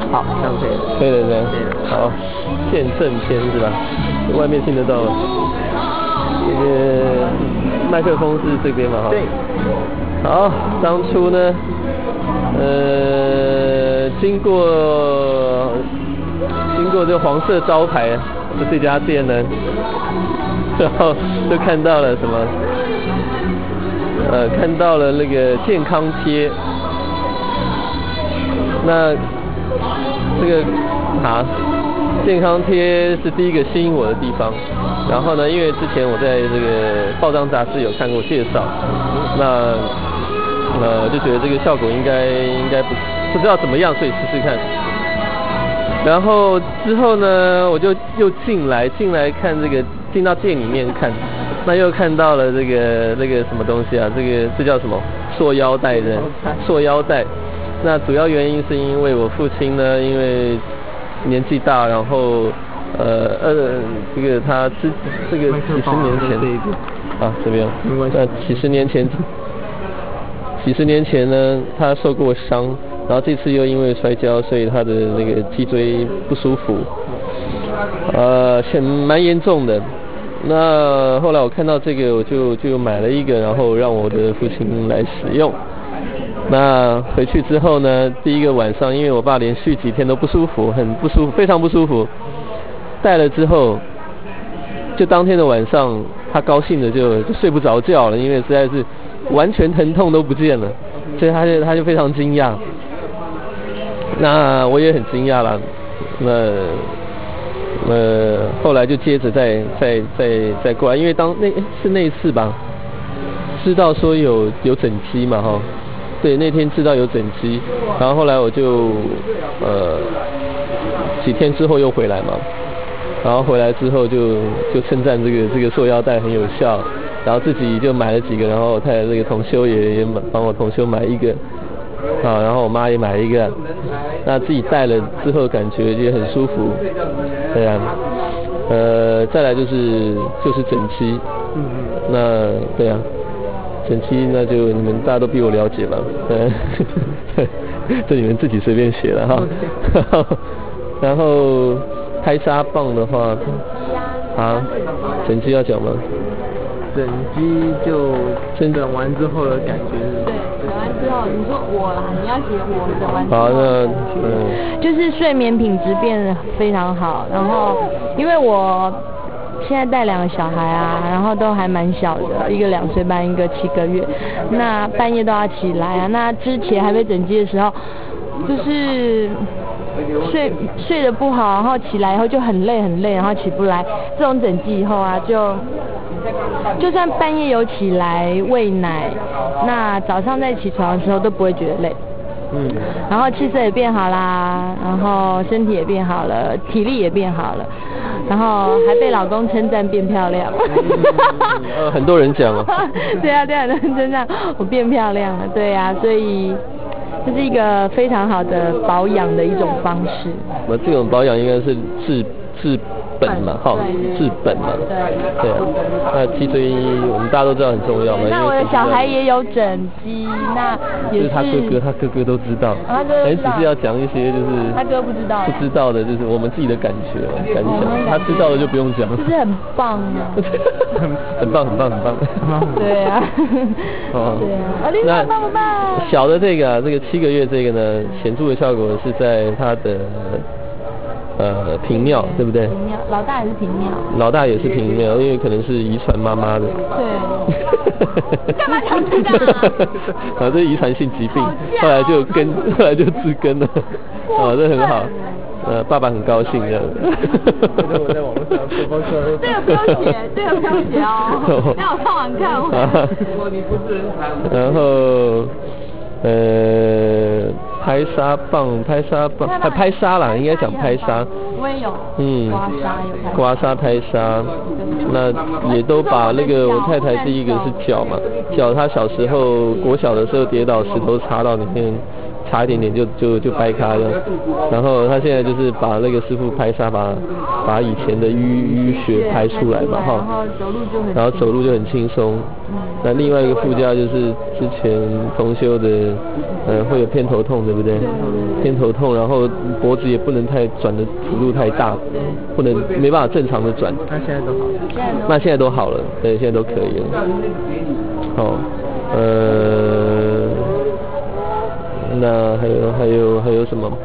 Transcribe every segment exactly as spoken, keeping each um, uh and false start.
好，这样可以了。 可以了，这样。 可以了。 好，见证篇是吧？外面听得到吗？这个麦克风是这边嘛？哈。 对。 好，当初呢，呃，经过经过这黄色招牌的这家店呢，然后就看到了什么？呃，看到了那个健康贴。那这个啊，健康贴是第一个吸引我的地方。然后呢，因为之前我在这个报章杂志有看过介绍，那呃就觉得这个效果应该应该不不知道怎么样，所以试试看。然后之后呢，我就又进来进来看这个，进到店里面看，那又看到了这个那个什么东西啊？这个这叫什么？塑腰带的塑腰带。那主要原因是因为我父亲呢，因为年纪大，然后呃呃，这个他之这个几十年前啊这边，那几十年前几十年前呢，他受过伤，然后这次又因为摔跤，所以他的那个脊椎不舒服，呃，显蛮严重的。那后来我看到这个，我就就买了一个，然后让我的父亲来使用。那回去之后呢，第一个晚上，因为我爸连续几天都不舒服，很不舒服，非常不舒服。戴了之后，就当天的晚上，他高兴的就就睡不着觉了，因为实在是完全疼痛都不见了，所以他就他就非常惊讶。那我也很惊讶了。那呃后来就接着再再再再过来，因为当那是那一次吧，知道说有有整肌嘛哈。对，那天知道有整肌，然后后来我就呃几天之后又回来嘛，然后回来之后就就称赞这个这个塑腰带很有效，然后自己就买了几个，然后太太这个同修也也帮我同修买一个，啊，然后我妈也买一个，那自己戴了之后感觉也很舒服，对啊，呃，再来就是就是整肌，嗯嗯，那对啊。整肌那就你们大家都比我了解吧，对，这你们自己随便写了哈。然后拍沙棒的话，啊，整肌要讲吗？ 整肌就整完之后的感觉是？ 对，整完之后，你说我啦，你要写我整完之后。 好，那嗯， 就是睡眠品质变得非常好，然后因为我。现在带两个小孩啊，然后都还蛮小的，一个两岁半，一个七个月。那半夜都要起来啊。那之前还没整肌的时候，就是睡睡得不好，然后起来以后就很累很累，然后起不来。这种整肌以后啊，就就算半夜有起来喂奶，那早上再起床的时候都不会觉得累。嗯，然后气色也变好啦，然后身体也变好了，体力也变好了，然后还被老公称赞变漂亮。 嗯呃，很多人讲啊。 对啊，对啊，很多人称赞我变漂亮了，对啊，所以这是一个非常好的保养的一种方式。 那这种保养应该是治治本嘛，哈，治本嘛，对啊。那脊椎我们大家都知道很重要嘛。 那我的小孩也有整肌，那也是。 就是他哥哥，他哥哥都知道。 他哥哥知道。 只是要讲一些就是他哥不知道。 不知道的，就是我们自己的感觉感想。他知道的就不用讲。 是不是很棒啊？ 很棒，很棒，很棒。 对啊。哦。对啊。林娜棒不棒？ 小的这个啊，这个七个月这个呢，显著的效果是在他的。呃，频尿对不对？ 频尿，老大也是频尿。 老大也是频尿，因为可能是遗传妈妈的。 对。干嘛讲这个啊？ 啊，这遗传性疾病，后来就根，后来就治根了。啊，这很好。呃，爸爸很高兴这样。 我在网络上说说说。 这个不用写，这个不用写哦。让我上网看完。 然后，呃。拍沙棒，拍沙棒，拍拍沙啦，应该讲拍沙。 我也有。 嗯。 刮痧有。 刮痧拍沙，那也都把那个我太太第一个是脚嘛，脚她小时候国小的时候跌倒，石头插到里面， 差一点点就就就掰开了。然后他现在就是把那个师傅拍痧，把把以前的淤淤血拍出来嘛，哈， 然后走路就很然后走路就很轻松。那另外一个附加就是之前同修的，呃，会有偏头痛，对不对？偏头痛，然后脖子也不能太转的幅度太大，不能没办法正常的转。 那现在都好了。 那现在都好了，对，现在都可以了。好，呃，那还有还有还有什么？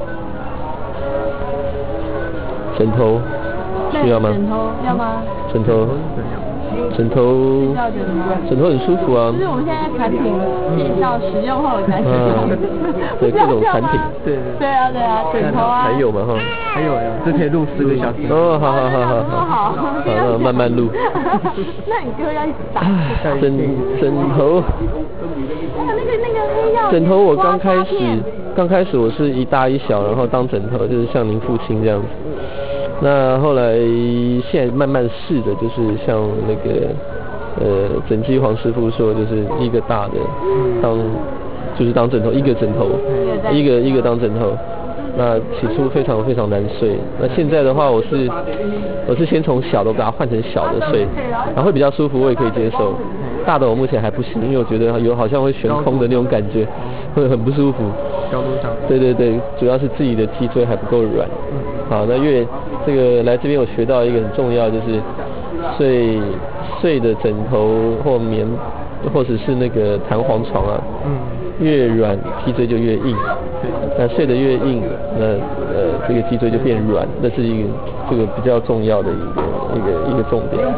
枕头需要吗？ 枕头要吗？ 枕头。枕头，枕头很舒服啊。 就是我们现在产品介绍使用后的感觉。 嗯，对，各种产品。 对对啊对啊，枕头啊。 还有嘛哈？ 还有呀，这可以录四个小时。 哦，好好好好好。好， 那慢慢录。 那你哥要一直打。 枕枕头。 那个那个黑曜。 枕头我刚开始刚开始我是一大一小，然后当枕头，就是像您父亲这样子。那后来现在慢慢试的，就是像那个呃整机黄师傅说，就是一个大的当就是当枕头，一个枕头，一个一个当枕头。那起初非常非常难睡，那现在的话我是我是先从小的把它换成小的睡，然后会比较舒服，我也可以接受。大的我目前还不行，因为我觉得有好像会悬空的那种感觉，会很不舒服。 高度上。对对对，主要是自己的脊椎还不够软。好，那因为这个来这边我学到一个很重要，就是睡睡的枕头或棉或者是那个弹簧床啊，嗯，越软脊椎就越硬，那睡得越硬，那呃这个脊椎就变软，那是一个这个比较重要的一个一个一个重点。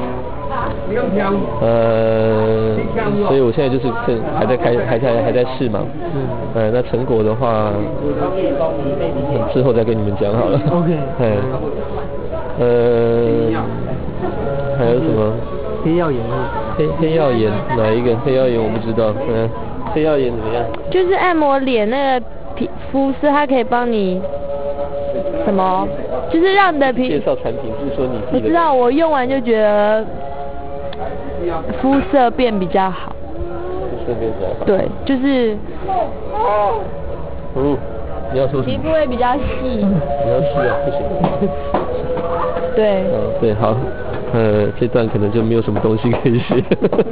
呃，所以我现在就是正还在开还在还在试嘛，呃，那成果的话，之后再跟你们讲好了。 OK。 哎，呃，还有什么？ 黑曜岩黑黑曜岩哪一个？黑曜岩我不知道。嗯，黑曜岩怎么样？ 就是按摩脸那个皮肤色，它可以帮你什么？就是让你的皮。 介绍产品是说你自己的。 我知道，我用完就觉得肤色变比较好。 肤色变比较好。 对，就是。 哦，你要说什么？ 皮肤会比较细。 你要细啊，不行。 对。 嗯，对，好。呃，这段可能就没有什么东西可以学。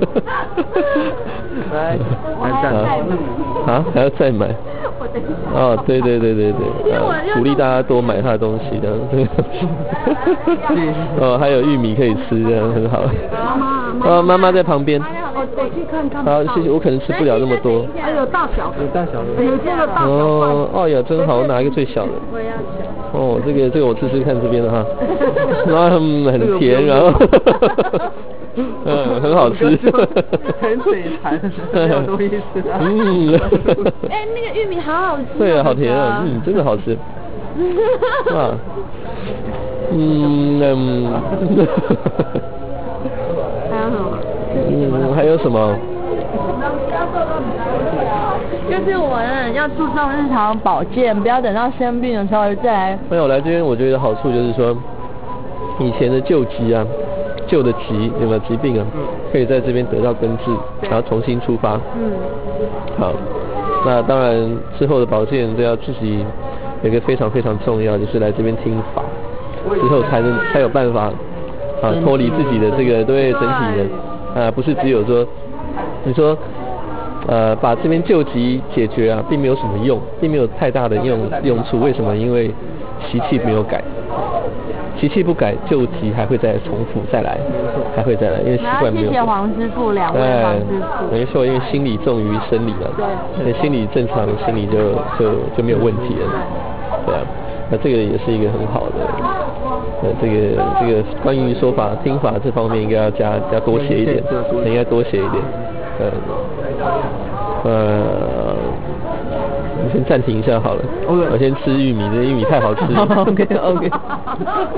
来，还再买啊？还要再买？哦，对对对对对，呃，鼓励大家多买他的东西的，这个。哦，还有玉米可以吃，这样很好。哦，妈妈在旁边。 我去看看。 好，谢谢，我可能吃不了那么多。 还有大小， 有大小的。 有这个大小。 哦，哦呀，真好，我拿一个最小的。 我要小。 哦，这个这个我试试看这边的哈，嗯，很甜，然后，嗯，很好吃。 很嘴馋，没有多意思啊。 嗯。 哎，那个玉米好好吃。 对啊，好甜啊，嗯，真的好吃。啊。嗯嗯。 还有什么？ 嗯，还有什么？ 就是我们要注重日常保健，不要等到生病的时候再来。 没有来这边，我觉得好处就是说，以前的旧疾啊，旧的疾有没有疾病啊，可以在这边得到根治，然后重新出发。嗯。好，那当然之后的保健都要自己有一个非常非常重要，就是来这边听法，之后才能才有办法啊脱离自己的这个对身体的啊，不是只有说你说。呃，把这边救急解决啊，并没有什么用，并没有太大的用用处。为什么？因为习气没有改，习气不改，救急还会再重复再来，还会再来，因为习惯没有。 谢谢黄师傅，两位黄师傅。 没错，因为心理重于生理嘛，对，心理正常，心理就就就没有问题了，对啊。那这个也是一个很好的，呃，这个这个关于说法听法这方面应该要加加多写一点，应该多写一点，呃。呃，你先暂停一下好了， okay. 我先吃玉米，这玉米太好吃了。 OK OK。